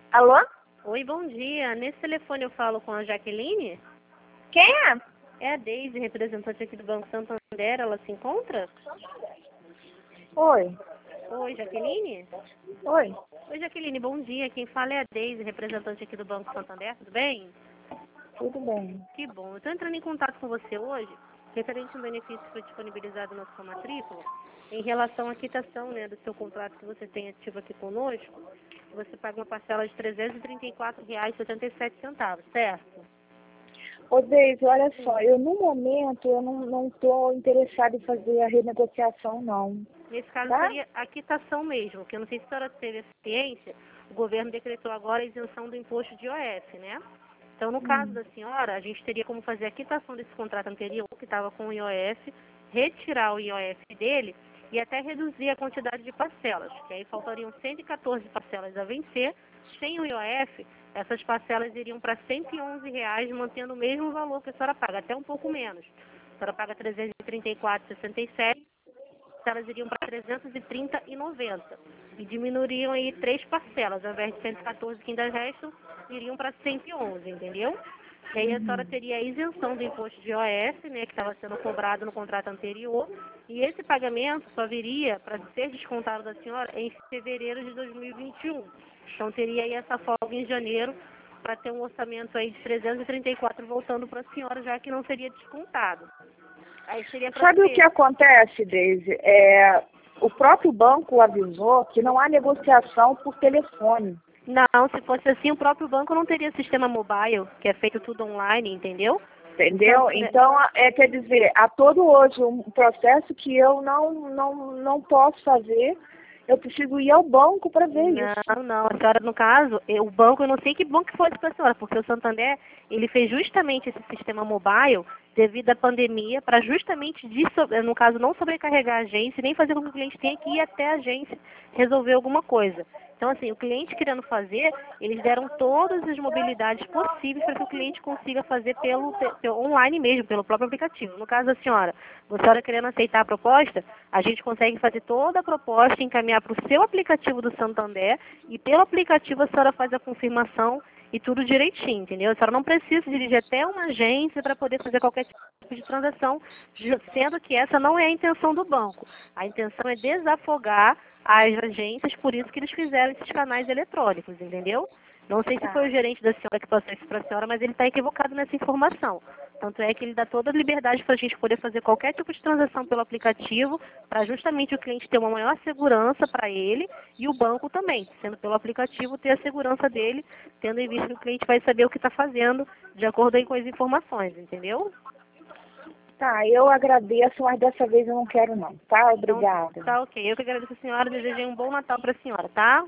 Alô? Oi, bom dia. Nesse telefone eu falo com a Jaqueline? Quem é? É a Deise, representante aqui do Banco Santander. Ela se encontra? Oi. Oi, Jaqueline? Oi. Oi, Jaqueline, bom dia. Quem fala é a Deise, representante aqui do Banco Santander. Tudo bem? Tudo bem. Que bom. Eu estou entrando em contato com você hoje, referente a um benefício que foi disponibilizado na sua matrícula, em relação à quitação, né, do seu contrato que você tem ativo aqui conosco. Você paga uma parcela de R$ 334,77, certo? Ô, Deise, olha só, eu no momento eu não estou interessada em fazer a renegociação, não. Nesse caso Tá? seria a quitação mesmo, que eu não sei se a senhora teve essa ciência, o governo decretou agora a isenção do imposto de IOF, né? Então, no caso da senhora, a gente teria como fazer a quitação desse contrato anterior, que estava com o IOF, retirar o IOF dele e até reduzir a quantidade de parcelas, que aí faltariam 114 parcelas a vencer. Sem o IOF, essas parcelas iriam para R$ 111, mantendo o mesmo valor que a senhora paga, até um pouco menos. A senhora paga R$ 334,67. Elas iriam para 330,90 e diminuiriam aí 3 parcelas, ao invés de 114 que ainda restam, iriam para 111, entendeu? E aí a senhora teria a isenção do imposto de IOF, né, que estava sendo cobrado no contrato anterior, e esse pagamento só viria para ser descontado da senhora em fevereiro de 2021. Então teria aí essa folga em janeiro para ter um orçamento aí de 334 voltando para a senhora, já que não seria descontado. Aí seria para Sabe o que acontece, Deise? O próprio banco avisou que não há negociação por telefone. Não, se fosse assim, o próprio banco não teria sistema mobile, que é feito tudo online, entendeu? Entendeu? Então, quer dizer, há todo hoje um processo que eu não posso fazer. Eu preciso ir ao banco para ver isso. Não, a senhora, no caso, o banco, eu não sei que banco que foi para a senhora, porque o Santander, ele fez justamente esse sistema mobile devido à pandemia, para justamente, no caso, não sobrecarregar a agência, nem fazer com que o cliente tenha que ir até a agência resolver alguma coisa. Então, assim, o cliente querendo fazer, eles deram todas as mobilidades possíveis para que o cliente consiga fazer pelo online mesmo, pelo próprio aplicativo. No caso da senhora, a senhora querendo aceitar a proposta, a gente consegue fazer toda a proposta, encaminhar para o seu aplicativo do Santander e pelo aplicativo a senhora faz a confirmação e tudo direitinho, entendeu? A senhora não precisa dirigir até uma agência para poder fazer qualquer tipo de transação, sendo que essa não é a intenção do banco. A intenção é desafogar as agências, por isso que eles fizeram esses canais eletrônicos, entendeu? Não sei se foi o gerente da senhora que passou isso para a senhora, mas ele está equivocado nessa informação. Tanto é que ele dá toda a liberdade para a gente poder fazer qualquer tipo de transação pelo aplicativo, para justamente o cliente ter uma maior segurança para ele e o banco também, sendo pelo aplicativo, ter a segurança dele, tendo em vista que o cliente vai saber o que está fazendo, de acordo aí com as informações, entendeu? Tá, eu agradeço, mas dessa vez eu não quero não, tá? Obrigada. Então, tá ok. Eu que agradeço a senhora, desejei um bom Natal para a senhora, tá?